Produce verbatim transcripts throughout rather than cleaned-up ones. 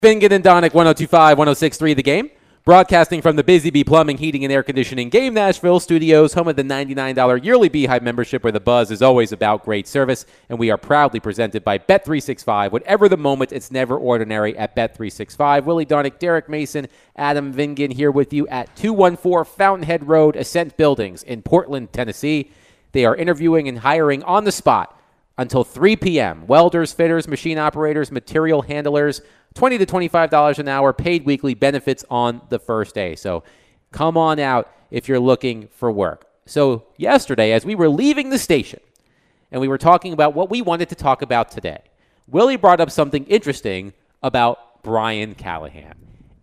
Vingan and Donick, one oh two point five, one oh six point three The Game. Broadcasting from the Busy Bee Plumbing, Heating, and Air Conditioning Game Nashville studios, home of the ninety-nine dollars yearly Beehive membership where the buzz is always about great service. And we are proudly presented by Bet three sixty-five. Whatever the moment, it's never ordinary at Bet three sixty-five. Willie Donick, Derek Mason, Adam Vingan here with you at two one four Fountainhead Road, Ascent Buildings in Portland, Tennessee. They are interviewing and hiring on the spot until three p.m. Welders, fitters, machine operators, material handlers, twenty to twenty-five dollars an hour, paid weekly, benefits on the first day. So come on out if you're looking for work. So yesterday, as we were leaving the station and we were talking about what we wanted to talk about today, Willie brought up something interesting about Brian Callahan.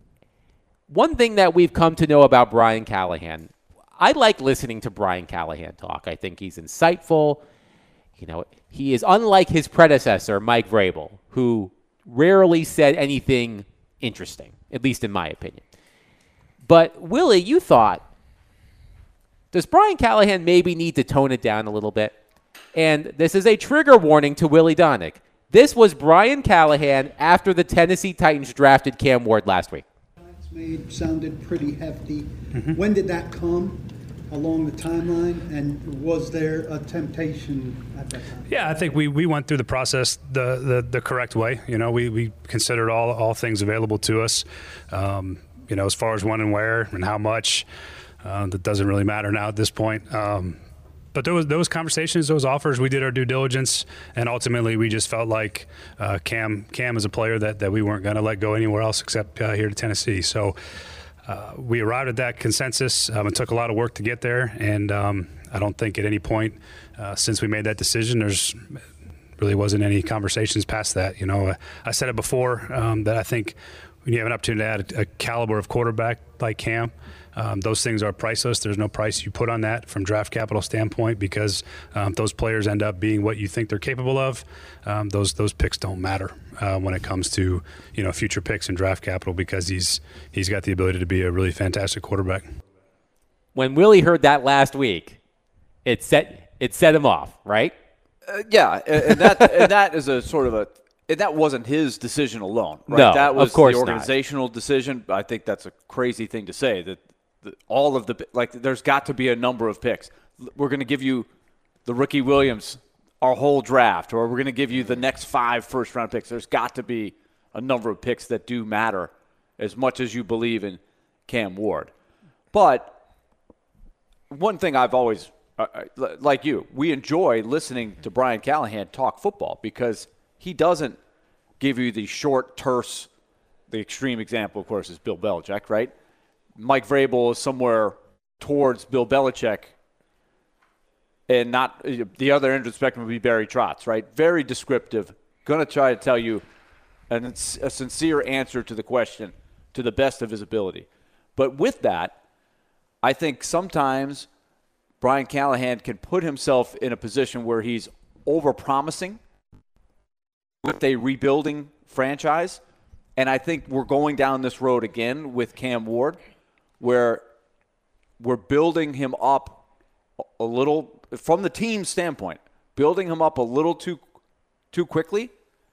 One thing that we've come to know about Brian Callahan, I like listening to Brian Callahan talk. I think he's insightful. You know, he is unlike his predecessor, Mike Vrabel, who rarely said anything interesting, at least in my opinion. But, Willie, you thought, does Brian Callahan maybe need to tone it down a little bit? And this is a trigger warning to Willie Donick. This was Brian Callahan after the Tennessee Titans drafted Cam Ward last week. Made sounded pretty hefty. Mm-hmm. When did that come along the timeline, and was there a temptation at that time? Yeah, I think we, we went through the process the, the, the correct way. You know, we, we considered all all things available to us. Um, you know, as far as when and where and how much, uh, that doesn't really matter now at this point. Um, but those those conversations, those offers, we did our due diligence, and ultimately we just felt like uh, Cam Cam is a player that, that we weren't going to let go anywhere else except uh, here to Tennessee. So. Uh, we arrived at that consensus. Um, it took a lot of work to get there, and um, I don't think at any point uh, since we made that decision, there's really wasn't any conversations past that. You know, uh, I said it before um, that I think when you have an opportunity to add a, a caliber of quarterback like Cam, um, those things are priceless. There's no price you put on that from draft capital standpoint because um, those players end up being what you think they're capable of. Um, those those picks don't matter uh, when it comes to you know future picks and draft capital because he's he's got the ability to be a really fantastic quarterback. When Willie heard that last week, it set it set him off, right? Uh, yeah, and that and that is a sort of a and that wasn't his decision alone, right? No, that was of course the organizational not. decision. I think that's a crazy thing to say that the, all of the like there's got to be a number of picks. We're going to give you the Ricky Williams our whole draft, or we're going to give you the next five first round picks. There's got to be a number of picks that do matter as much as you believe in Cam Ward. But one thing I've always uh, like you, we enjoy listening to Brian Callahan talk football because he doesn't give you the short, terse, the extreme example, of course, is Bill Belichick, right? Mike Vrabel is somewhere towards Bill Belichick, and not the other end of the spectrum would be Barry Trotz, right? Very descriptive, going to try to tell you an, a sincere answer to the question to the best of his ability. But with that, I think sometimes Brian Callahan can put himself in a position where he's over-promising with a rebuilding franchise. And I think we're going down this road again with Cam Ward, where we're building him up a little, from the team standpoint, building him up a little too too quickly.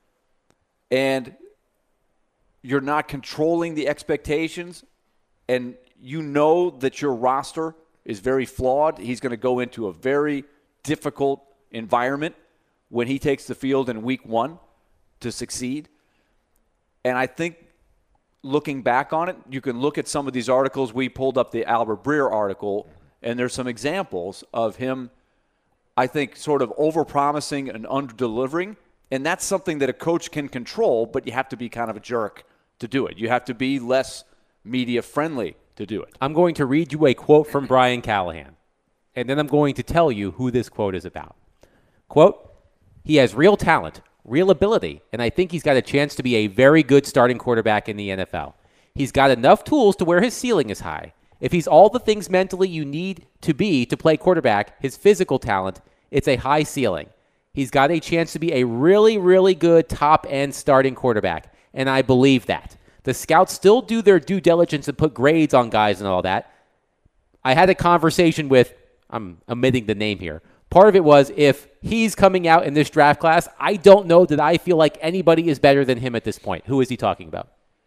And you're not controlling the expectations. And you know that your roster is very flawed. He's going to go into a very difficult environment when he takes the field in week one to succeed. And I think looking back on it, you can look at some of these articles. We pulled up the Albert Breer article, and there's some examples of him, I think, sort of overpromising and under-delivering. And that's something that a coach can control, but you have to be kind of a jerk to do it. You have to be less media-friendly to do it. I'm going to read you a quote from Brian Callahan, and then I'm going to tell you who this quote is about. Quote, "He has real talent, real ability, and I think he's got a chance to be a very good starting quarterback in the N F L. He's got enough tools to where his ceiling is high. If he's all the things mentally you need to be to play quarterback, his physical talent, it's a high ceiling. He's got a chance to be a really, really good top-end starting quarterback, and I believe that. The scouts still do their due diligence and put grades on guys and all that. I had a conversation with, I'm omitting the name here. Part of it was, if he's coming out in this draft class, I don't know that I feel like anybody is better than him at this point." Who is he talking about?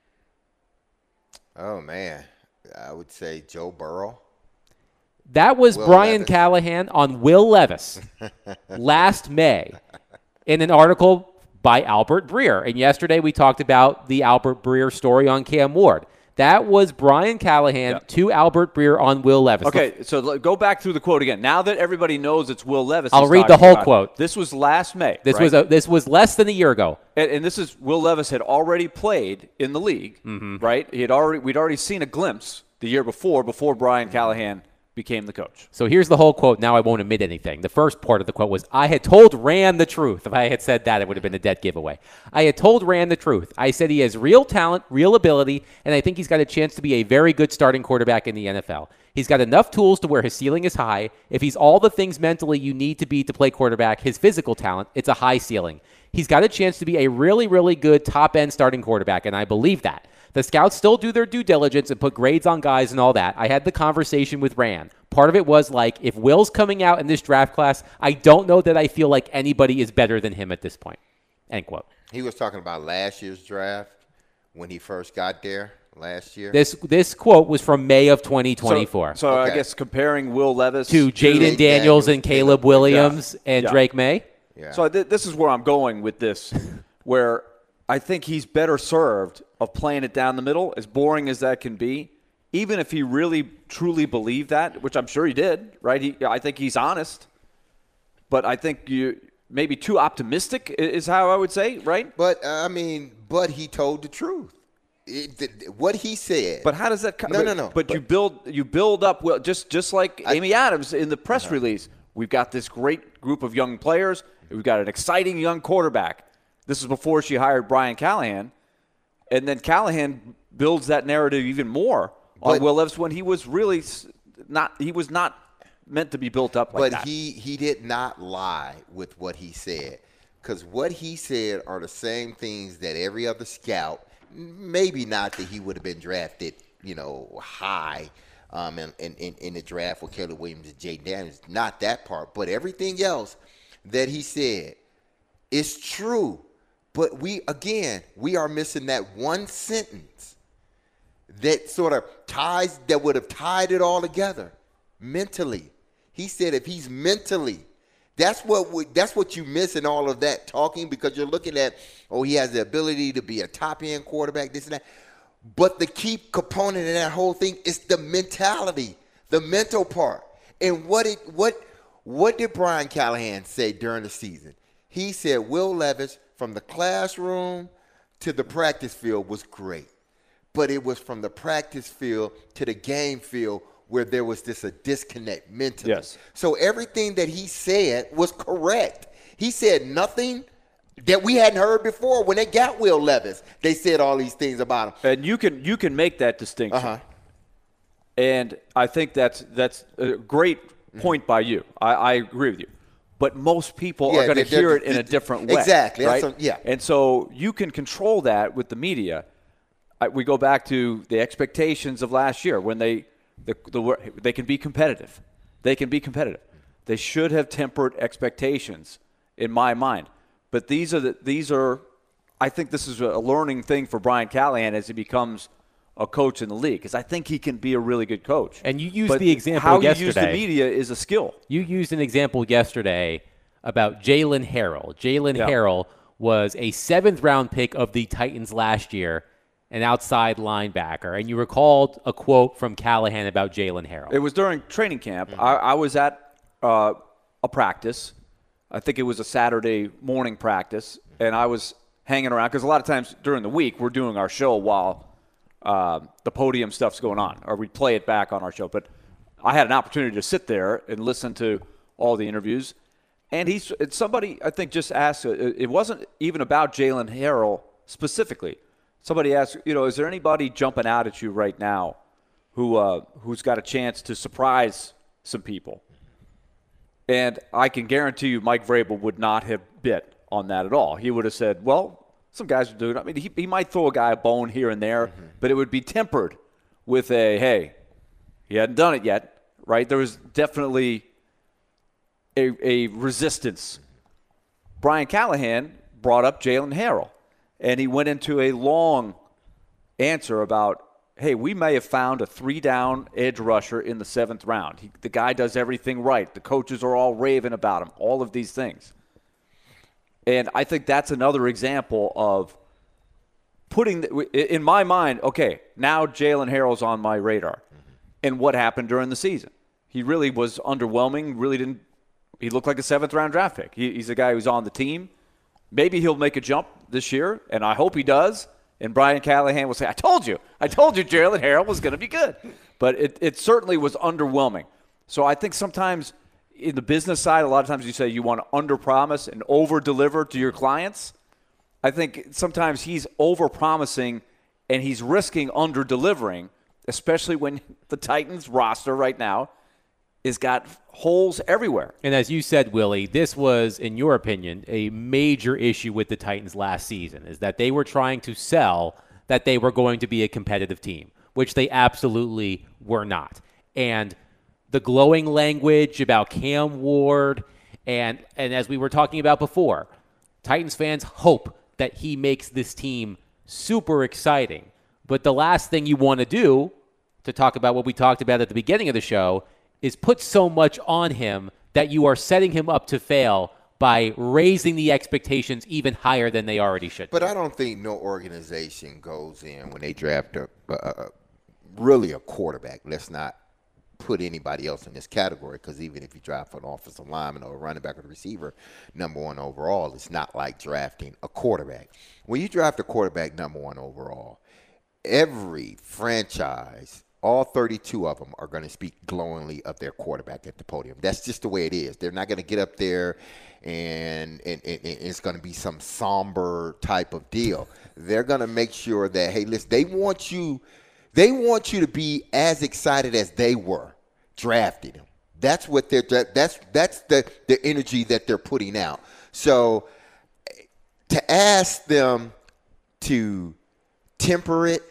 Oh, man. I would say Joe Burrow. That was Will Brian Levis. Callahan on Will Levis last May in an article by Albert Breer. And yesterday we talked about the Albert Breer story on Cam Ward. That was Brian Callahan Yeah. to Albert Breer on Will Levis. Okay, so l- go back through the quote again. Now that everybody knows it's Will Levis, I'll he's read the talking whole about. quote. This was last May. This right? was a, this was less than a year ago. and, and this is Will Levis had already played in the league, Mm-hmm. right? He had already we'd already seen a glimpse the year before before Brian Callahan became the coach. So here's the whole quote. Now I won't admit anything. The first part of the quote was, I had told Rand the truth. If I had said that, it would have been a dead giveaway. I had told Rand the truth. I said he has real talent, real ability, and I think he's got a chance to be a very good starting quarterback in the N F L. He's got enough tools to where his ceiling is high. If he's all the things mentally you need to be to play quarterback, his physical talent, it's a high ceiling. He's got a chance to be a really, really good top-end starting quarterback, and I believe that. The scouts still do their due diligence and put grades on guys and all that. I had the conversation with Rand. Part of it was like, if Will's coming out in this draft class, I don't know that I feel like anybody is better than him at this point. End quote. He was talking about last year's draft when he first got there last year. This this quote was from May of twenty twenty-four. So, so I Okay. guess comparing Will Levis to Jaden Daniels, Daniels and Caleb Caleb Williams and Yeah. Drake May. yeah. So th- this is where I'm going with this, where I think he's better served of playing it down the middle, as boring as that can be, even if he really truly believed that, which I'm sure he did, right? He, I think he's honest, but I think you maybe too optimistic i- is how I would say, right? But, uh, I mean, but he told the truth. It, th- what he said. But how does that? co- No, but, no, no. But, But- you build you build up well, just just like I- Amy Adams in the press Uh-huh. release. We've got this great group of young players. We've got an exciting young quarterback. This is before she hired Brian Callahan, and then Callahan builds that narrative even more on But- Will Levis when he was really s- not. He was not meant to be built up like But that. he he did not lie with what he said, because what he said are the same things that every other scout. Maybe not that he would have been drafted, you know, high um, in, in, in in the draft with Caleb Williams and Jay Daniels. Not that part, but everything else that he said is true. But we again, we are missing that one sentence that sort of ties that would have tied it all together mentally. He said if he's mentally, that's what we, that's what you miss in all of that talking, because you're looking at, oh, he has the ability to be a top end quarterback, this and that. But the key component in that whole thing is the mentality, the mental part. And what it what what did Brian Callahan say during the season? He said Will Levis from the classroom to the practice field was great. But it was from the practice field to the game field where there was this a disconnect mentally. Yes. So everything that he said was correct. He said nothing that we hadn't heard before. When they got Will Levis, they said all these things about him. and you can you can make that distinction. Uh-huh. And I think that's that's a great point by you. I, I agree with you. But most people Yeah, are going to they're- hear it in they're- a different way. exactly. That's Right? a- yeah. And so you can control that with the media. I, we go back to the expectations of last year when they the, the they can be competitive. They can be competitive. They should have tempered expectations in my mind. But these are the, these are I think this is a learning thing for Brian Callahan as he becomes a coach in the league, because I think he can be a really good coach. And you used But the example how you use the yesterday. media is a skill. You used an example yesterday about Jalen Harrell. Jalen Yeah. Harrell was a seventh round pick of the Titans last year, an outside linebacker. And you recalled a quote from Callahan about Jalen Harrell. It was during training camp. Mm-hmm. I, I was at uh, a practice. I think it was a Saturday morning practice, and I was hanging around because a lot of times during the week we're doing our show while uh, the podium stuff's going on, or we play it back on our show. But I had an opportunity to sit there and listen to all the interviews. And he's it's somebody I think just asked. It wasn't even about Jalen Harrell specifically. Somebody asked, you know, is there anybody jumping out at you right now who uh, who's got a chance to surprise some people? And I can guarantee you, Mike Vrabel would not have bit on that at all. He would have said, well, some guys are doing it. I mean, he, he might throw a guy a bone here and there, mm-hmm. but it would be tempered with a, hey, he hadn't done it yet, right? There was definitely a, a resistance. Brian Callahan brought up Jalen Harrell, and he went into a long answer about hey, we may have found a three-down edge rusher in the seventh round. He, the guy does everything right. The coaches are all raving about him, all of these things. And I think that's another example of putting, the, in my mind, okay, now Jalen Harrell's on my radar. Mm-hmm. And what happened during the season? He really was underwhelming, really didn't, he looked like a seventh-round draft pick. He, he's a guy who's on the team. Maybe he'll make a jump this year, and I hope he does. And Brian Callahan will say, I told you. I told you Jalen Harrell was going to be good. But it, it certainly was underwhelming. So I think sometimes in the business side, a lot of times you say you want to underpromise and over-deliver to your clients. I think sometimes he's over-promising and he's risking under-delivering, especially when the Titans roster right now has got holes everywhere. And as you said, Willie, this was, in your opinion, a major issue with the Titans last season, is that they were trying to sell that they were going to be a competitive team, which they absolutely were not. And the glowing language about Cam Ward, and, and as we were talking about before, Titans fans hope that he makes this team super exciting. But the last thing you want to do, to talk about what we talked about at the beginning of the show, is put so much on him that you are setting him up to fail by raising the expectations even higher than they already should. But I don't think no organization goes in when they draft a, uh, really a quarterback. Let's not put anybody else in this category, because even if you draft an offensive lineman or a running back or a receiver, number one overall, it's not like drafting a quarterback. When you draft a quarterback number one overall, every franchise, all thirty-two of them are going to speak glowingly of their quarterback at the podium. That's just the way it is. They're not going to get up there and, and, and it's going to be some somber type of deal. They're going to make sure that, hey, listen, they want you, they want you to be as excited as they were drafting him. That's what they're. That's that's the the energy that they're putting out. So to ask them to temper it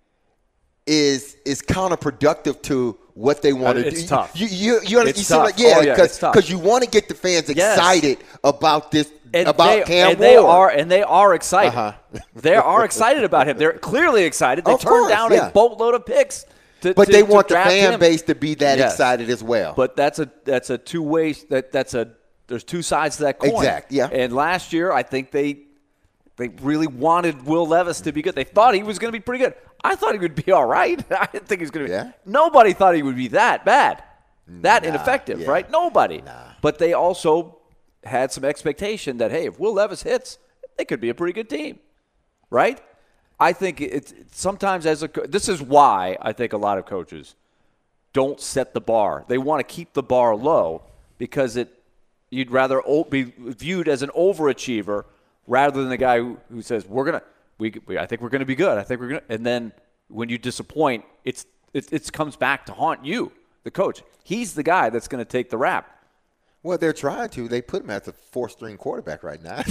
is is counterproductive to what they want to do. It's tough. You you you, you, it's you seem tough. like yeah, oh, yeah because you want to get the fans excited yes. about this and about they, Cam and Ward. They are and they are excited. Uh-huh. They are excited about him. They're clearly excited. They of turned course, down yeah. a boatload of picks. To, but to, they want to the fan him. base to be that yes. excited as well. But that's a that's a two way that that's a there's two sides to that coin. Exactly. Yeah. And last year, I think they they really wanted Will Levis to be good. They thought he was going to be pretty good. I thought he would be all right. I didn't think he was going to be. Yeah. Nobody thought he would be that bad, that nah, ineffective, yeah. right? Nobody. Nah. But they also had some expectation that, hey, if Will Levis hits, they could be a pretty good team, right? I think it's sometimes as a this is why I think a lot of coaches don't set the bar. They want to keep the bar low because it you'd rather be viewed as an overachiever rather than the guy who, who says we're gonna we, we I think we're gonna be good. I think we're gonna and then when you disappoint, it's it, it comes back to haunt you, the coach. He's the guy that's gonna take the rap. Well, they're trying to. They put him as a four-string quarterback right now.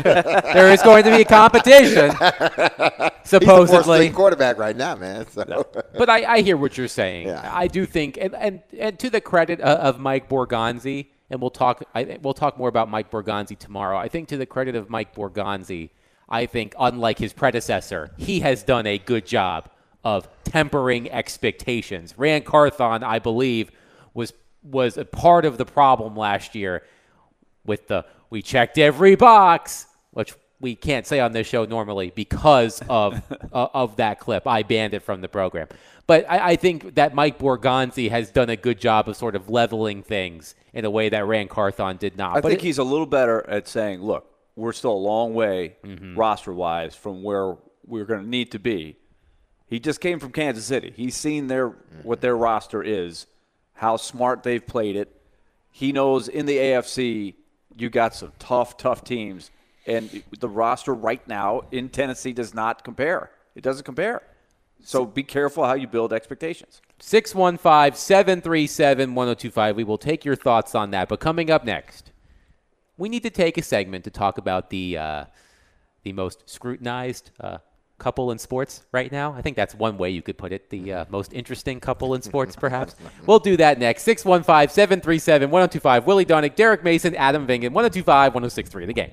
There is going to be a competition, supposedly. He's a four-string quarterback right now, man. So. No. But I, I hear what you're saying. Yeah. I do think, and, and, and to the credit of, of Mike Borgonzi, and we'll talk. I, we'll talk more about Mike Borgonzi tomorrow. I think to the credit of Mike Borgonzi, I think unlike his predecessor, he has done a good job of tempering expectations. Rand Carthon, I believe, was. was a part of the problem last year with the we checked every box, which we can't say on this show normally because of uh, of that clip. I banned it from the program. But I, I think that Mike Borgonzi has done a good job of sort of leveling things in a way that Rand Carthon did not. I but think it, he's a little better at saying, look, we're still a long way mm-hmm. roster-wise from where we're going to need to be. He just came from Kansas City. He's seen their mm-hmm. what their roster is, how smart they've played it. He knows in the A F C you got some tough, tough teams. And the roster right now in Tennessee does not compare. It doesn't compare. So be careful how you build expectations. six one five, seven three seven, one oh two five. We will take your thoughts on that. But coming up next, we need to take a segment to talk about the, uh, the most scrutinized uh couple in sports right now. I think that's one way you could put it. The uh, most interesting couple in sports, perhaps. We'll do that next. six one five, seven three seven, one oh two five. Willie Donick, Derek Mason, Adam Vingan, one oh two five, one oh six three. The Game.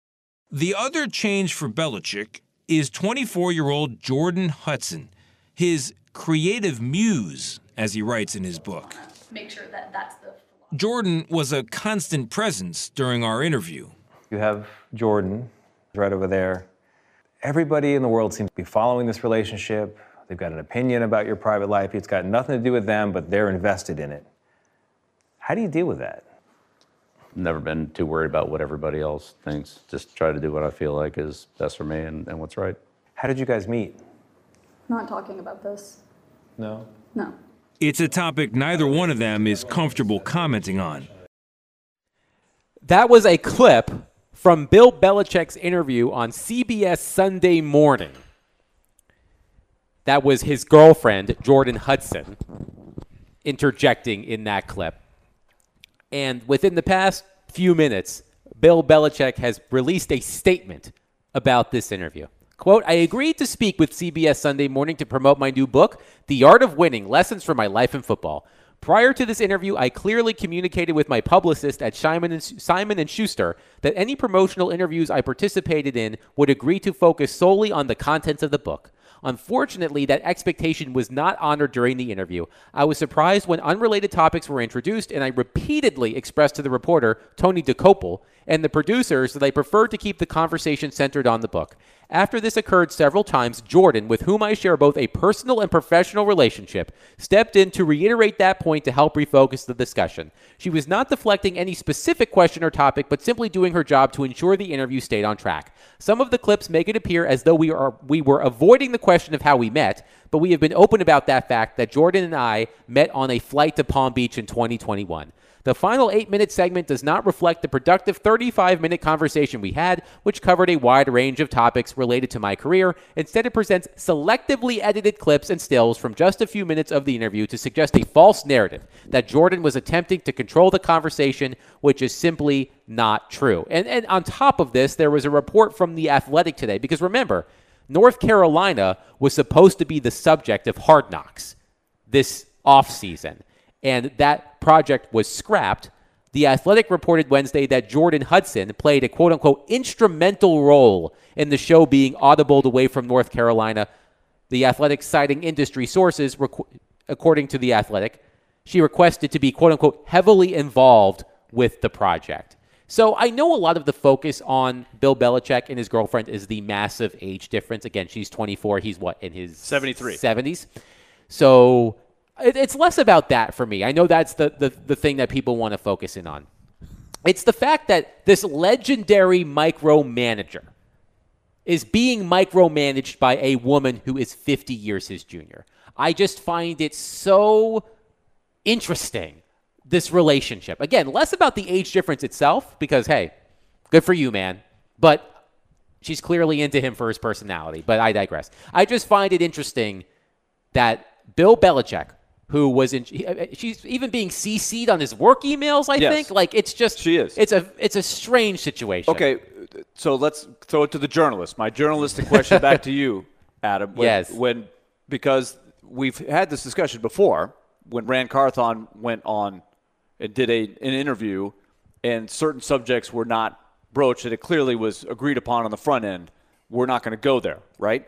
The other change for Belichick is twenty-four-year-old Jordan Hudson. His creative muse, as he writes in his book. Make sure that that's the Jordan was a constant presence during our interview. You have Jordan right over there. Everybody in the world seems to be following this relationship. They've got an opinion about your private life. It's got nothing to do with them, but they're invested in it. How do you deal with that? Never been too worried about what everybody else thinks. Just try to do what I feel like is best for me and, and what's right. How did you guys meet? not talking about this. No? No. It's a topic neither one of them is comfortable commenting on. That was a clip from Bill Belichick's interview on C B S Sunday Morning. That was his girlfriend, Jordan Hudson, interjecting in that clip. And within the past few minutes, Bill Belichick has released a statement about this interview. Quote, I agreed to speak with C B S Sunday Morning to promote my new book, The Art of Winning, Lessons from My Life in Football. Prior to this interview, I clearly communicated with my publicist at Simon and, Simon and Schuster that any promotional interviews I participated in would agree to focus solely on the contents of the book. Unfortunately, that expectation was not honored during the interview. I was surprised when unrelated topics were introduced, and I repeatedly expressed to the reporter, Tony DeCopel, and the producers that I preferred to keep the conversation centered on the book. After this occurred several times, Jordan, with whom I share both a personal and professional relationship, stepped in to reiterate that point to help refocus the discussion. She was not deflecting any specific question or topic, but simply doing her job to ensure the interview stayed on track. Some of the clips make it appear as though we are we were avoiding the question of how we met, but we have been open about that fact that Jordan and I met on a flight to Palm Beach in twenty twenty-one. The final eight-minute segment does not reflect the productive thirty-five-minute conversation we had, which covered a wide range of topics related to my career. Instead, it presents selectively edited clips and stills from just a few minutes of the interview to suggest a false narrative that Jordan was attempting to control the conversation, which is simply not true. And, and on top of this, there was a report from The Athletic today, because remember, North Carolina was supposed to be the subject of Hard Knocks this offseason, and that project was scrapped. The Athletic reported Wednesday that Jordan Hudson played a quote-unquote instrumental role in the show being audibled away from North Carolina. The Athletic citing industry sources, requ- according to The Athletic, she requested to be quote-unquote heavily involved with the project. So I know a lot of the focus on Bill Belichick and his girlfriend is the massive age difference. Again, she's twenty-four. He's what, in his seventy-three seventies? So it, it's less about that for me. I know that's the, the, the thing that people want to focus in on. It's the fact that this legendary micromanager is being micromanaged by a woman who is fifty years his junior. I just find it so interesting, this relationship. Again, less about the age difference itself, because, hey, good for you, man. But she's clearly into him for his personality. But I digress. I just find it interesting that Bill Belichick, who was in, she's even being C C'd on his work emails, I yes. think. Like, it's just, she is. It's a, it's a strange situation. Okay, so let's throw it to the journalist. My journalistic question back to you, Adam. When, yes. When, because we've had this discussion before, when Rand Carthon went on and did a, an interview, and certain subjects were not broached, and it clearly was agreed upon on the front end, we're not going to go there, right?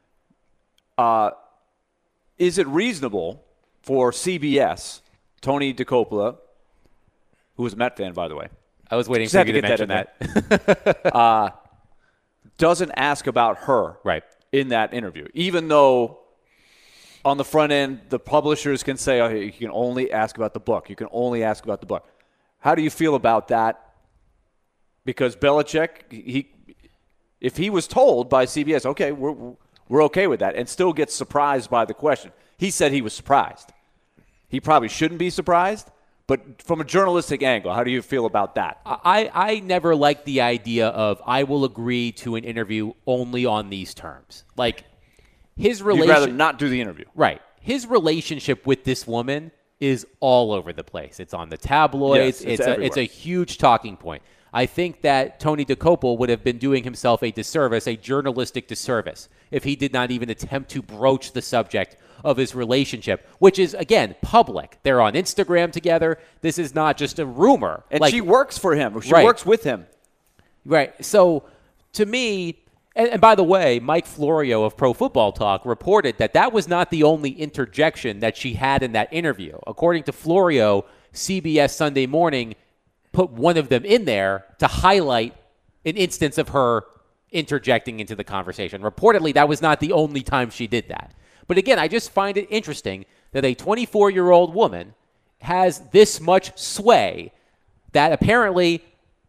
Uh, is it reasonable for C B S, Tony DeCoppola, who was a Met fan, by the way, I was waiting just for had you to to get mention that, that. that. uh, doesn't ask about her right. in that interview, even though on the front end, the publishers can say, oh, you can only ask about the book. You can only ask about the book. How do you feel about that? Because Belichick, he, if he was told by C B S, okay, we're, we're okay with that, and still gets surprised by the question. He said he was surprised. He probably shouldn't be surprised, but from a journalistic angle, how do you feel about that? I, I never liked the idea of I will agree to an interview only on these terms. Like, his relation- You'd rather not do the interview. Right. His relationship with this woman is all over the place. It's on the tabloids. Yes, it's it's, a, it's a huge talking point. I think that Tony DeCopel would have been doing himself a disservice, a journalistic disservice, if he did not even attempt to broach the subject of his relationship, which is, again, public. They're on Instagram together. This is not just a rumor. And like, she works for him. She right. works with him. Right. So, to me, And, and by the way, Mike Florio of Pro Football Talk reported that that was not the only interjection that she had in that interview. According to Florio, C B S Sunday Morning put one of them in there to highlight an instance of her interjecting into the conversation. Reportedly, that was not the only time she did that. But again, I just find it interesting that a twenty-four-year-old woman has this much sway that apparently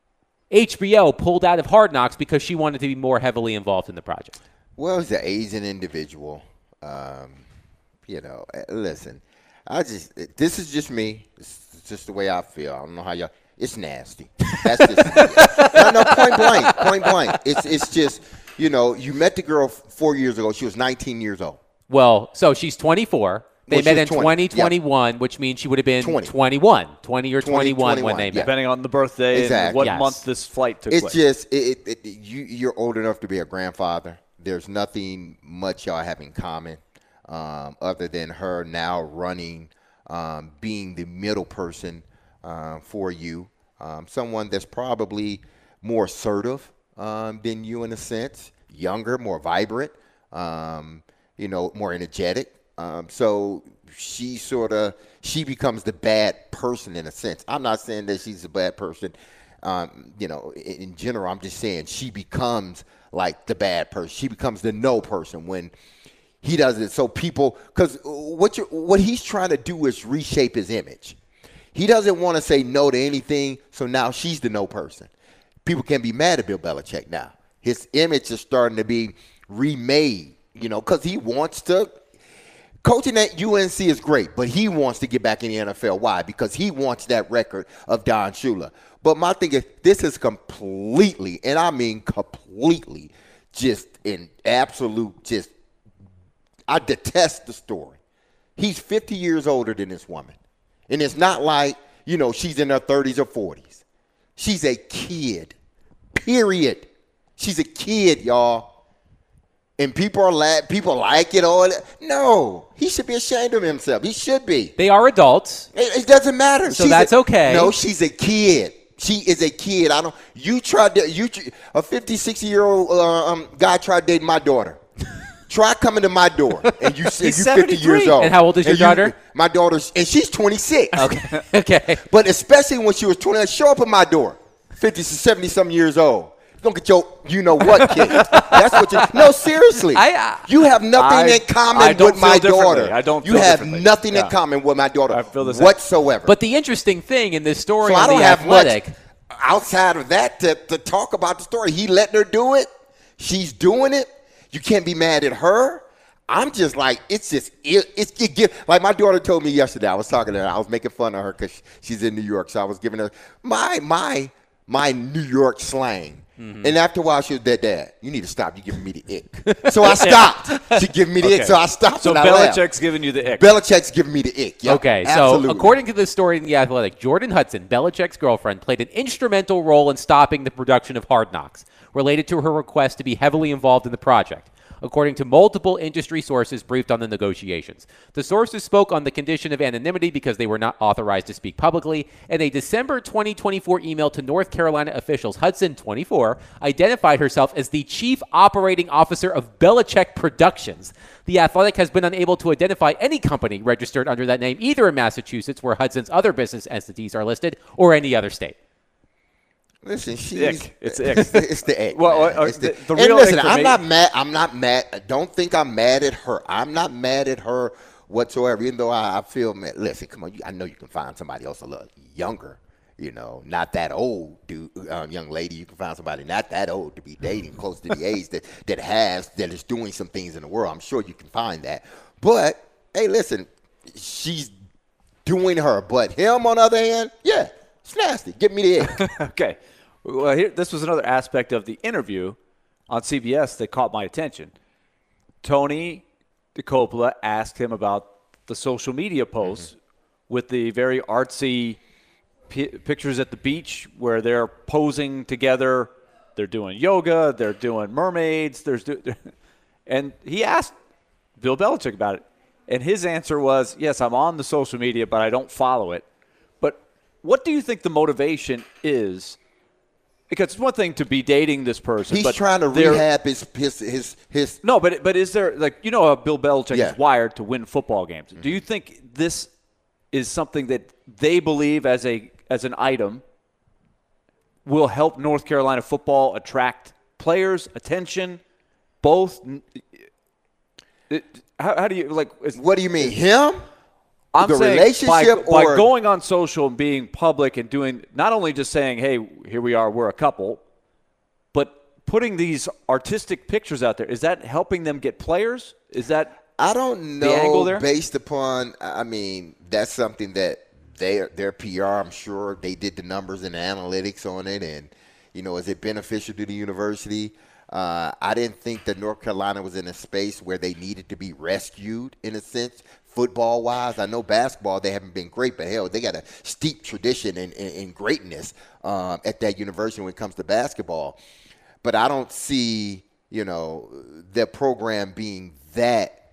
H B O pulled out of Hard Knocks because she wanted to be more heavily involved in the project. Well, as an Asian individual, um, you know, listen, I just, this is just me. It's just the way I feel. I don't know how y'all, it's nasty. That's just, no, no, point blank, point blank. It's, it's just, you know, you met the girl four years ago. She was nineteen years old. Well, so she's twenty-four. They Well, met she in was twenty. twenty twenty-one, Yeah. which means she would have been twenty. twenty-one, twenty or twenty, twenty-one when twenty-one, they yeah. met. Depending on the birthday Exactly. and what Yes. month this flight took It's place. just, it, it, it, you, you're old enough to be a grandfather. There's nothing much y'all have in common um, other than her now running, um, being the middle person uh, for you. Um, someone that's probably more assertive um, than you in a sense, younger, more vibrant, um, you know, more energetic. Um, so she sort of, she becomes the bad person in a sense. I'm not saying that she's a bad person. Um, you know, in, in general, I'm just saying she becomes like the bad person. She becomes the no person when he does it. So people, because what you what he's trying to do is reshape his image. He doesn't want to say no to anything. So now she's the no person. People can be mad at Bill Belichick now. His image is starting to be remade. You know, because he wants to. Coaching at U N C is great, but he wants to get back in the N F L. Why? Because he wants that record of Don Shula. But my thing is, this is completely, and I mean completely, just in absolute, just, I detest the story. He's fifty years older than this woman. And it's not like, you know, she's in her thirties or forties. She's a kid, period. She's a kid, y'all. And people are la- people like it all. No, he should be ashamed of himself. He should be. They are adults. It, it doesn't matter. So She's that's a, okay. No, she's a kid. She is a kid. I don't. You tried to. You a fifty, sixty year old uh, um, guy tried dating my daughter. Try coming to my door, and you say you're fifty years old. And how old is your And you- daughter? My daughter's, and she's twenty-six. Okay. Okay. But especially when she was twenty, show up at my door, fifty, seventy some years old. Don't get your, you know what, kid. That's what you. No, seriously. I, uh, you have nothing I- in common I don't with my feel differently. daughter. I don't You feel have differently. nothing Yeah. in common with my daughter I feel the same. whatsoever. But the interesting thing in this story so I on don't The have Athletic, much outside of that to, to talk about the story. He letting her do it. She's doing it. You can't be mad at her. I'm just like, it's just, it, it's it give, like my daughter told me yesterday. I was talking to her. I was making fun of her because she's in New York. So I was giving her my my my New York slang. Mm-hmm. And after a while, she was, Dad, Dad, you need to stop. You're giving me the ick. So I stopped. She giving me the Okay. ick, so I stopped. So and I laughed. Belichick's giving you the ick. Belichick's giving me the ick. Yep, okay, absolutely. so according to this story in The Athletic, Jordan Hudson, Belichick's girlfriend, played an instrumental role in stopping the production of Hard Knocks, related to her request to be heavily involved in the project, according to multiple industry sources briefed on the negotiations. The sources spoke on the condition of anonymity because they were not authorized to speak publicly. In a December twenty twenty-four email to North Carolina officials, Hudson, twenty-four, identified herself as the chief operating officer of Belichick Productions. The Athletic has been unable to identify any company registered under that name, either in Massachusetts, where Hudson's other business entities are listed, or any other state. Listen, she's ick. It's ick. It's the, it's the ick. Well, man. uh, It's the- the and real listen, ick for I'm me- not mad. I'm not mad. Don't think I'm mad at her. I'm not mad at her whatsoever. Even though I, I feel, man, listen, come on. You, I know you can find somebody else a little younger. You know, not that old, dude, um, young lady. You can find somebody not that old to be dating, close to the age that that has that is doing some things in the world. I'm sure you can find that. But hey, listen, she's doing her. But him, on the other hand, yeah, it's nasty. Give me the ick. Okay. Well, here, this was another aspect of the interview on C B S that caught my attention. Tony DeCoppola asked him about the social media posts mm-hmm. with the very artsy p- pictures at the beach where they're posing together. They're doing yoga. They're doing mermaids. There's, do- and he asked Bill Belichick about it. And his answer was, yes, I'm on the social media, but I don't follow it. But what do you think the motivation is Because it's one thing to be dating this person. He's but trying to they're- rehab his his his his. No, but but is there like you know how Bill Belichick Yeah. is wired to win football games? Do you think this is something that they believe as a as an item will help North Carolina football attract players, attention, both? It, how, how do you like? Is, What do you mean, him? I'm the saying relationship by, or by going on social and being public and doing not only just saying, "Hey, here we are, we're a couple," but putting these artistic pictures out there. Is that helping them get players? Is that I don't the angle know. there? Based upon, I mean, that's something that they their P R. I'm sure they did the numbers and the analytics on it, and you know, is it beneficial to the university? Uh, I didn't think that North Carolina was in a space where they needed to be rescued in a sense, football-wise. I know basketball, they haven't been great, but hell, they got a steep tradition in, in, in greatness um, at that university when it comes to basketball. But I don't see, you know, their program being that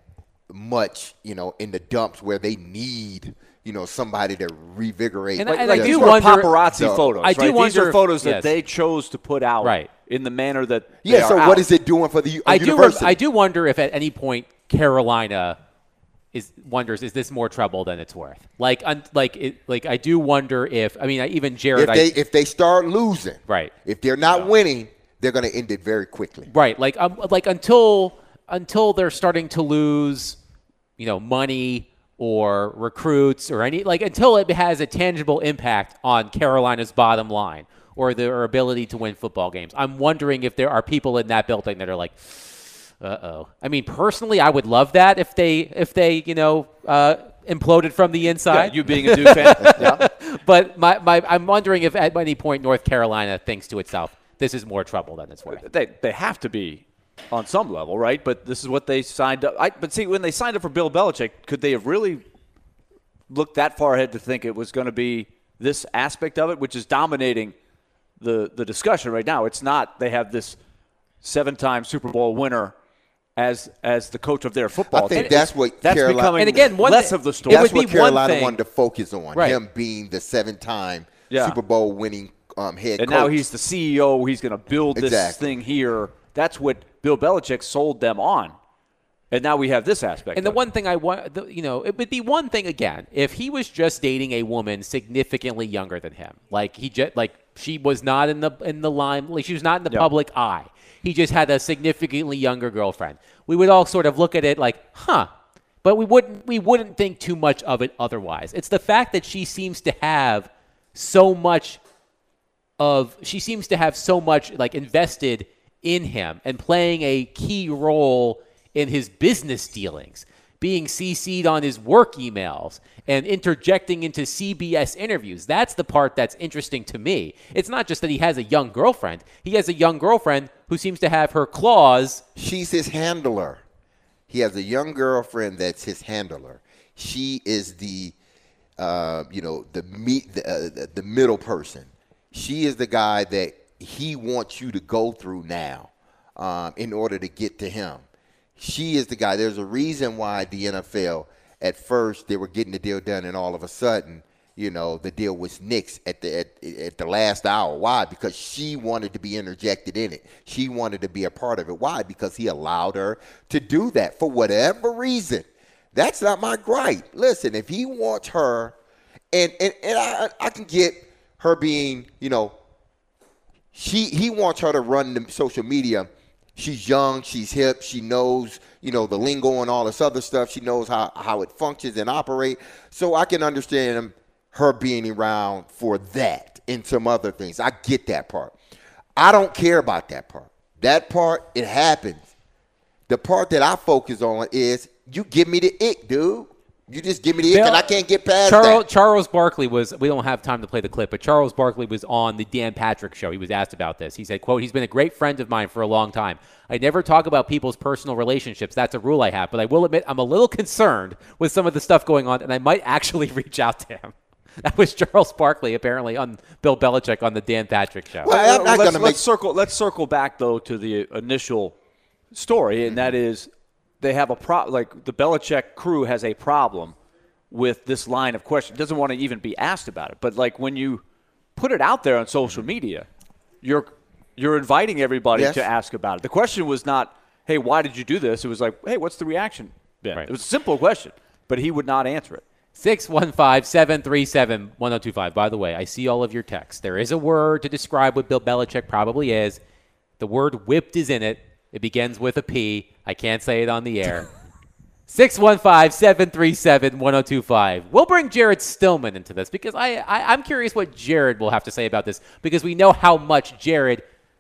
much, you know, in the dumps where they need, you know, somebody to revigorate. And Like, I- and like I these do were wonder- paparazzi So, photos. I do right? These wonder are if- photos that yes. they chose to put out Right. in the manner that yeah, they so are what out. is it doing for the uh, I do. university? I do wonder if at any point Carolina is wonders is this more trouble than it's worth? Like, un, like, it, like I do wonder if I mean I, even Jared. if they I, if they start losing, Right. If they're not winning, they're going to end it very quickly. Right, like um, like until until they're starting to lose, you know, money or recruits or any like until it has a tangible impact on Carolina's bottom line or their ability to win football games. I'm wondering if there are people in that building that are like, uh-oh. I mean, personally, I would love that if they if they you know uh, imploded from the Yeah, inside. you being a Duke fan? Yeah. But my, my I'm wondering if at any point North Carolina thinks to itself, this is more trouble than it's worth. They they have to be on some level, right? But this is what they signed up. I, but see, when they signed up for Bill Belichick, could they have really looked that far ahead to think it was going to be this aspect of it, which is dominating the the discussion right now? It's not. They have this seven-time Super Bowl winner as as the coach of their football I think team. that's It's- what that's Carolina- becoming And again, one less thing- of the story. it would That's what be one Carolina thing- wanted to focus on. Right. Him being the seven-time Yeah. Super Bowl winning um, head And coach. now he's the C E O. He's going to build this Exactly. thing here. That's what Bill Belichick sold them on. And now we have this aspect. And the of it. one thing I want, the- you know, it would be one thing again if he was just dating a woman significantly younger than him, like he just like she was not in the in the line, like she was not in the Yeah. public eye. He just had a significantly younger girlfriend. We would all sort of look at it like, huh, but we wouldn't we wouldn't think too much of it otherwise. It's the fact that she seems to have so much of she seems to have so much like invested in him and playing a key role in his business dealings, being C C'd on his work emails and interjecting into C B S interviews. That's the part that's interesting to me. It's not just that he has a young girlfriend. He has a young girlfriend who seems to have her claws. She's his handler. He has a young girlfriend that's his handler. She is the, uh, you know, the meet the, uh, the the middle person. She is the guy that he wants you to go through now, um, in order to get to him. She is the guy. There's a reason why the N F L at first they were getting the deal done, and all of a sudden, you know, the deal was nixed at the at, at the last hour. Why? Because she wanted to be interjected in it. She wanted to be a part of it. Why? Because he allowed her to do that for whatever reason. That's not my gripe. Listen, if he wants her, and and, and I I can get her being, you know, she he wants her to run the social media. She's young, she's hip, she knows, you know, the lingo and all this other stuff. She knows how, how it functions and operate. So I can understand him, her being around for that and some other things. I get that part. I don't care about that part. That part, it happens. The part that I focus on is you give me the ick, dude. You just give me the ick, Bill- and I can't get past Charles, that. Charles Barkley was, we don't have time to play the clip, but Charles Barkley was on the Dan Patrick show. He was asked about this. He said, quote, he's been a great friend of mine for a long time. I never talk about people's personal relationships. That's a rule I have. But I will admit I'm a little concerned with some of the stuff going on, and I might actually reach out to him. That was Charles Barkley, apparently, on Bill Belichick on the Dan Patrick show. Well, I'm not let's, gonna let's make- circle. Let's circle back though to the initial story, and that is they have a pro. Like the Belichick crew has a problem with this line of question. Doesn't want to even be asked about it. But like when you put it out there on social media, you're you're inviting everybody Yes. to ask about it. The question was not, hey, why did you do this? It was like, hey, what's the reaction been? Right. It was a simple question, but he would not answer it. six one five, seven three seven, one oh two five. By the way, I see all of your texts. There is a word to describe what Bill Belichick probably is. The word whipped is in it. It begins with a P. I can't say it on the air. six one five, seven three seven, one oh two five. We'll bring Jared Stillman into this because I, I, I'm curious what Jared will have to say about this because we know how much Jared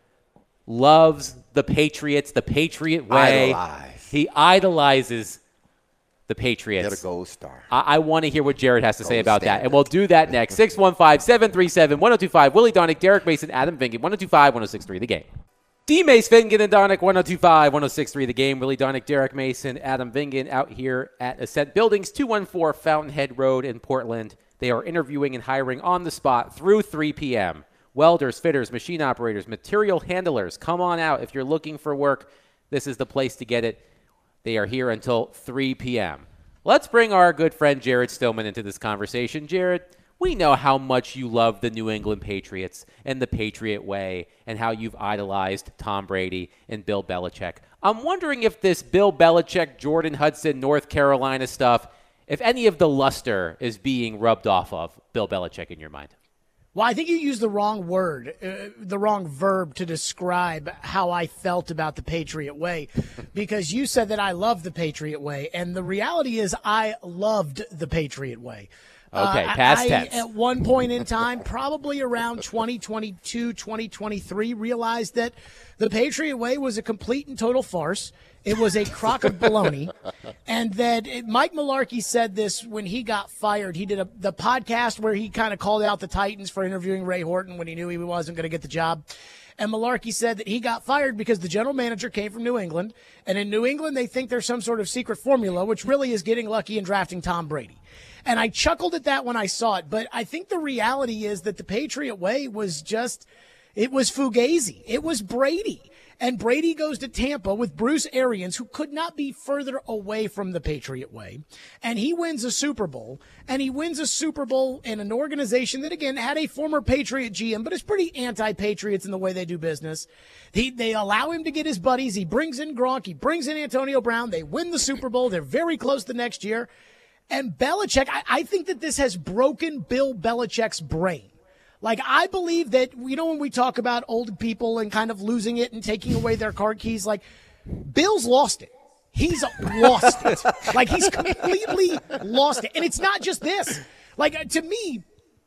loves the Patriots, the Patriot way. Idolize. He idolizes the Patriots. Get a gold star. I, I want to hear what Jared has to say Gold about that. standard. And we'll do that next. six one five, seven three seven, one oh two five. Willie Donick, Derek Mason, Adam Vingan, one oh two five, one oh six three, the game. D. Mace, Vingan, and Donick, one oh two five, one oh six three, the game. Willie Donick, Derek Mason, Adam Vingan out here at Ascent Buildings, two one four Fountainhead Road in Portland. They are interviewing and hiring on the spot through three p.m. Welders, fitters, machine operators, material handlers. Come on out. If you're looking for work, this is the place to get it. They are here until three p.m. Let's bring our good friend Jared Stillman into this conversation. Jared, we know how much you love the New England Patriots and the Patriot way and how you've idolized Tom Brady and Bill Belichick. I'm wondering if this Bill Belichick, Jordan Hudson, North Carolina stuff, if any of the luster is being rubbed off of Bill Belichick in your mind. Well, I think you used the wrong word, uh, the wrong verb to describe how I felt about the Patriot way, because you said that I love the Patriot way, and the reality is I loved the Patriot way. Okay, Uh, past I, tense. At one point in time, probably around twenty twenty-two, twenty twenty-three, realized that the Patriot way was a complete and total farce. It was a crock of baloney. And that it, Mike Mularkey said this when he got fired. He did a, the podcast where he kind of called out the Titans for interviewing Ray Horton when he knew he wasn't going to get the job. And Mularkey said that he got fired because the general manager came from New England. And in New England, they think there's some sort of secret formula, which really is getting lucky and drafting Tom Brady. And I chuckled at that when I saw it. But I think the reality is that the Patriot way was just, it was Fugazi. It was Brady. And Brady goes to Tampa with Bruce Arians, who could not be further away from the Patriot way. And he wins a Super Bowl. And he wins a Super Bowl in an organization that, again, had a former Patriot G M, but is pretty anti-Patriots in the way they do business. He, they allow him to get his buddies. He brings in Gronk. He brings in Antonio Brown. They win the Super Bowl. They're very close the next year. And Belichick, I, I think that this has broken Bill Belichick's brain. Like, I believe that, you know, when we talk about old people and kind of losing it and taking away their car keys, like, Bill's lost it. He's lost it. Like, he's completely lost it. And it's not just this. Like, to me,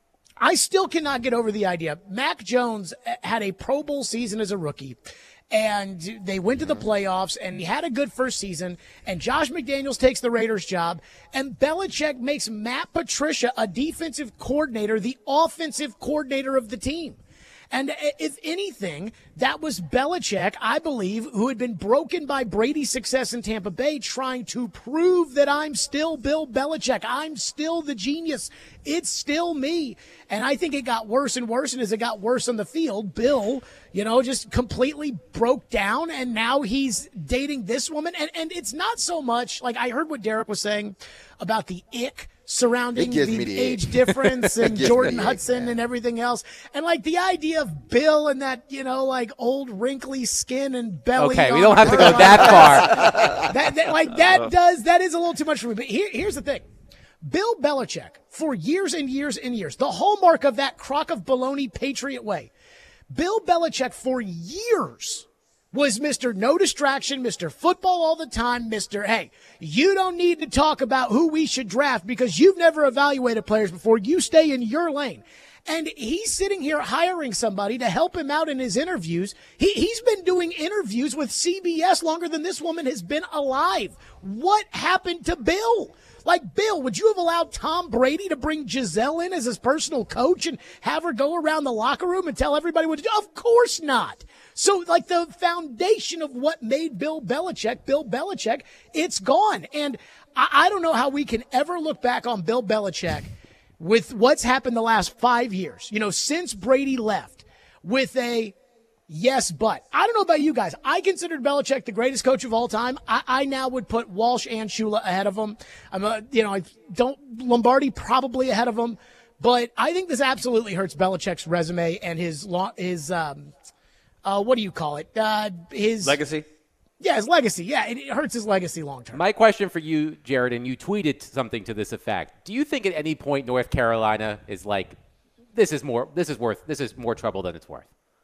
I still cannot get over the idea. Mac Jones had a Pro Bowl season as a rookie. And they went to the playoffs, and he had a good first season, and Josh McDaniels takes the Raiders job, and Belichick makes Matt Patricia a defensive coordinator, the offensive coordinator of the team. And if anything, that was Belichick, I believe, who had been broken by Brady's success in Tampa Bay, trying to prove that I'm still Bill Belichick. I'm still the genius. It's still me. And I think it got worse and worse. And as it got worse on the field, Bill, you know, just completely broke down. And now he's dating this woman. And, and it's not so much like I heard what Derek was saying about the ick surrounding the, the age ick. difference and Jordan the Hudson ick, and everything else. And like the idea of Bill and that, you know, like old wrinkly skin and belly. Okay, we on don't have to go her. that far. that, that, like that does, that is a little too much for me. But here, here's the thing. Bill Belichick, for years and years and years, the hallmark of that crock of baloney Patriot way, Bill Belichick for years was Mister No Distraction, Mister Football all the time, Mister Hey, you don't need to talk about who we should draft because you've never evaluated players before. You stay in your lane. And he's sitting here hiring somebody to help him out in his interviews. He, he's been doing interviews with C B S longer than this woman has been alive. What happened to Bill? Like, Bill, would you have allowed Tom Brady to bring Giselle in as his personal coach and have her go around the locker room and tell everybody what to do? Of course not. So, like, the foundation of what made Bill Belichick, Bill Belichick, it's gone. And I, I don't know how we can ever look back on Bill Belichick with what's happened the last five years, you know, since Brady left, with a yes, but. I don't know about you guys. I considered Belichick the greatest coach of all time. I, I now would put Walsh and Shula ahead of him. I'm a, you know, I don't, Lombardi probably ahead of him. But I think this absolutely hurts Belichick's resume and his lo- his um, uh, what do you call it? Uh, his legacy. Yeah, his legacy. Yeah, it, it hurts his legacy long term. My question for you, Jared, and you tweeted something to this effect. Do you think at any point North Carolina is like, this is more, this is worth, this is more trouble than it's worth?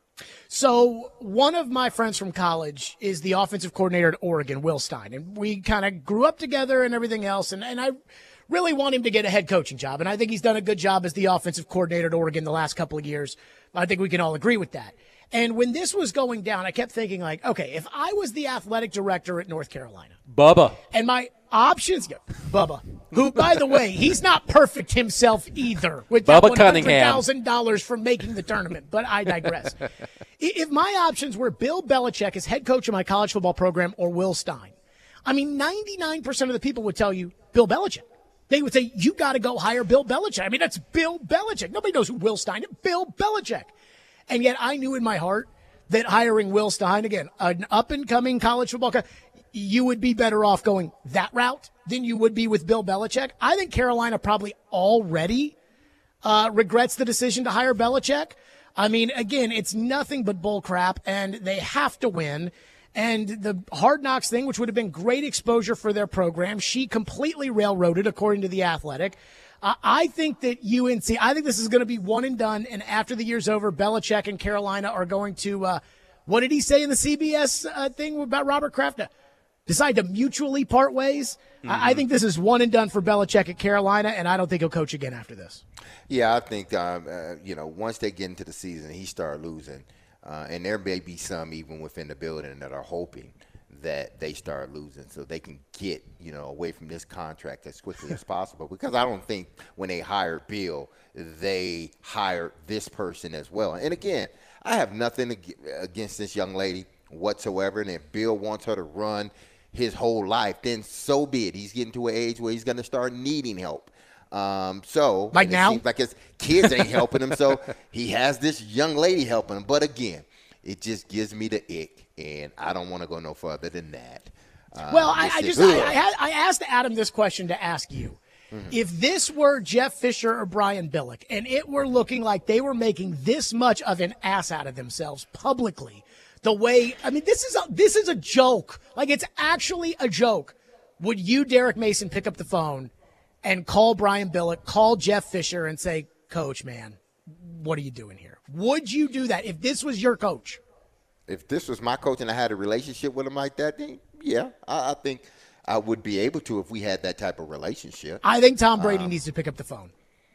So one of my friends from college is the offensive coordinator at Oregon, Will Stein, and we kind of grew up together and everything else. And, and I really want him to get a head coaching job, and I think he's done a good job as the offensive coordinator at Oregon the last couple of years. I think we can all agree with that. And when this was going down, I kept thinking, like, okay, if I was the athletic director at North Carolina, Bubba, and my options, yeah, Bubba, who, by the way, he's not perfect himself either, with that Bubba one hundred Cunningham. thousand dollars from making the tournament. But I digress. If my options were Bill Belichick as head coach of my college football program or Will Stein, I mean, ninety-nine percent of the people would tell you Bill Belichick. They would say, you got to go hire Bill Belichick. I mean, that's Bill Belichick. Nobody knows who Will Stein is. Bill Belichick. And yet I knew in my heart that hiring Will Stein, again, an up-and-coming college football coach, you would be better off going that route than you would be with Bill Belichick. I think Carolina probably already uh, regrets the decision to hire Belichick. I mean, again, it's nothing but bull crap, and they have to win. And the Hard Knocks thing, which would have been great exposure for their program, she completely railroaded, according to The Athletic. Uh, I think that U N C, I think this is going to be one and done, and after the year's over, Belichick and Carolina are going to, uh, what did he say in the C B S uh, thing about Robert Kraft? Uh, decide to mutually part ways. Mm-hmm. I, I think this is one and done for Belichick at Carolina, and I don't think he'll coach again after this. Yeah, I think, um, uh, you know, once they get into the season, he start losing. Uh, and there may be some even within the building that are hoping that they start losing so they can get, you know, away from this contract as quickly as possible. Because I don't think when they hired Bill, they hired this person as well. And, again, I have nothing against this young lady whatsoever. And if Bill wants her to run his whole life, then so be it. He's getting to an age where he's going to start needing help. Um, so like now, seems like his kids ain't helping him, so he has this young lady helping him. But again, it just gives me the ick, and I don't want to go no further than that. Um, well, I, I just I, I, I asked Adam this question to ask you: mm-hmm. if this were Jeff Fisher or Brian Billick, and it were looking like they were making this much of an ass out of themselves publicly, the way I mean, this is a this is a joke. Like it's actually a joke. Would you, Derek Mason, pick up the phone and call Brian Billick, call Jeff Fisher, and say, Coach, man, what are you doing here? Would you do that if this was your coach? If this was my coach and I had a relationship with him like that, then yeah, I, I think I would be able to if we had that type of relationship. I think Tom Brady um, needs to pick up the phone.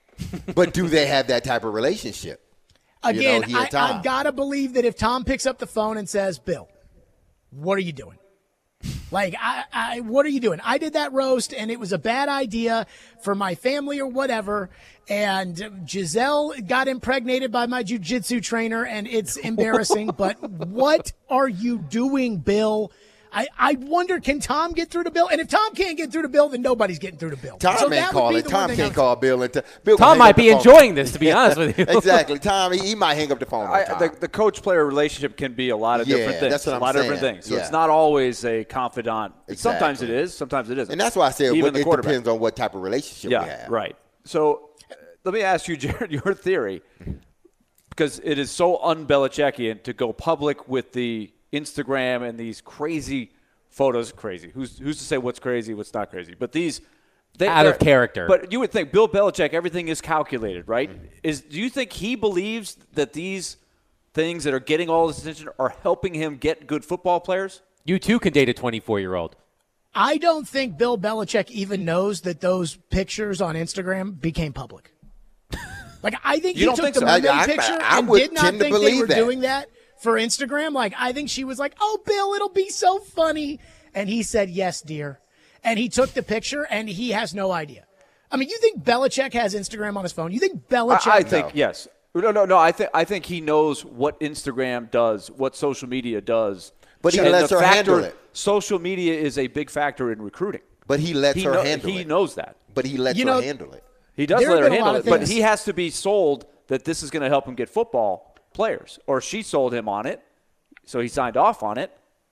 But do they have that type of relationship? Again, you know, I, I've got to believe that if Tom picks up the phone and says, Bill, what are you doing? Like, I, I, what are you doing? I did that roast, and it was a bad idea for my family or whatever. And Giselle got impregnated by my jiu-jitsu trainer, and it's embarrassing. But what are you doing, Bill? I, I wonder, can Tom get through to Bill? And if Tom can't get through to Bill, then nobody's getting through to Bill. Tom so ain't calling. Tom can't call Bill. And t- Bill Tom might be enjoying this, to be honest with you. Exactly. Tom, he, he might hang up the phone. I, the, the coach-player relationship can be a lot of yeah, different things. That's what I'm a lot saying. of different things. So yeah. it's not always a confidant. Exactly. Sometimes it is. Sometimes it isn't. And that's why I said Even what, the it depends on what type of relationship yeah, we have. Right. So uh, let me ask you, Jared, your theory, because it is so un-Belichickian to go public with the Instagram and these crazy photos. Crazy. Who's who's to say what's crazy, what's not crazy? But these they, out of character. But you would think Bill Belichick, everything is calculated, right? Mm-hmm. Is do you think he believes that these things that are getting all this attention are helping him get good football players? You too can date a twenty-four-year-old. I don't think Bill Belichick even knows that those pictures on Instagram became public. Like, I think you he took the so? mermaid I, I, picture I, I and would did not tend think to they were that. doing that for Instagram. Like, I think she was like, oh, Bill, it'll be so funny. And he said, yes, dear. And he took the picture, and he has no idea. I mean, you think Belichick has Instagram on his phone? You think Belichick? I, I think, no. yes. No, no, no. I think I think he knows what Instagram does, what social media does. But he and lets the her factor, handle it. Social media is a big factor in recruiting. But he lets he her know, handle he it. He knows that. But he lets you her know, handle it. He does there let her have been a lot handle of it, but things. he has to be sold that this is going to help him get football players, or she sold him on it, so he signed off on it.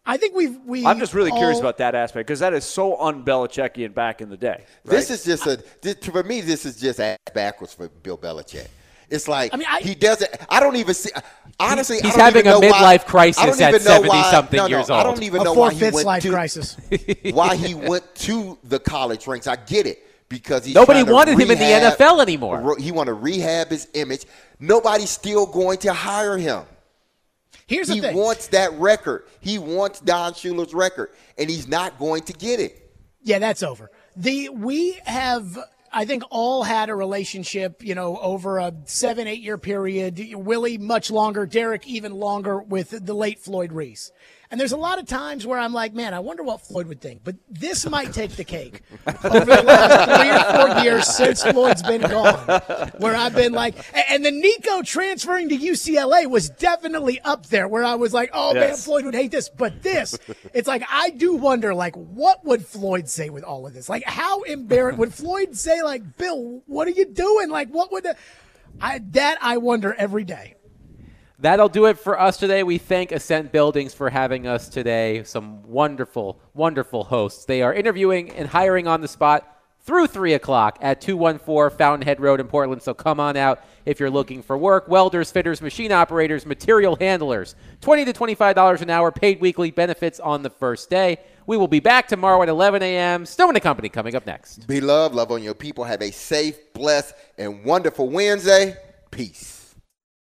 I think we've we. I'm just really all, curious about that aspect because that is so un-Belichickian back in the day. Right? This is just a this, for me. This is just ass backwards for Bill Belichick. It's like I mean, I, he doesn't. I don't even see. Honestly, he's I don't having even a know midlife why, crisis I don't at even know why, seventy-something no, no, years I old. don't even a know why he four-fifths went life to crisis. why he went to the college ranks. I get it because he's Nobody trying to wanted him in the rehab- N F L anymore. He want to rehab his image. Nobody's still going to hire him. Here's the He thing. wants that record. He wants Don Shula's record, and he's not going to get it. Yeah, that's over. The we have, I think, all had a relationship, you know, over a seven, eight year period. Willie much longer, Derek even longer with the late Floyd Reese. And there's a lot of times where I'm like, man, I wonder what Floyd would think. But this might take the cake over the last three or four years since Floyd's been gone, where I've been like, and the Nico transferring to U C L A was definitely up there where I was like, oh, Yes. man, Floyd would hate this. But this, it's like, I do wonder, like, what would Floyd say with all of this? Like, how embarrassed would Floyd say, like, Bill, what are you doing? Like, what would the, I, that I wonder every day. That'll do it for us today. We thank Ascent Buildings for having us today. Some wonderful, wonderful hosts. They are interviewing and hiring on the spot through three o'clock at two one four Fountainhead Road in Portland. So come on out if you're looking for work. Welders, fitters, machine operators, material handlers. twenty to twenty-five dollars an hour, paid weekly, benefits on the first day. We will be back tomorrow at eleven a.m. Stone and Company coming up next. Be loved, love on your people. Have a safe, blessed, and wonderful Wednesday. Peace.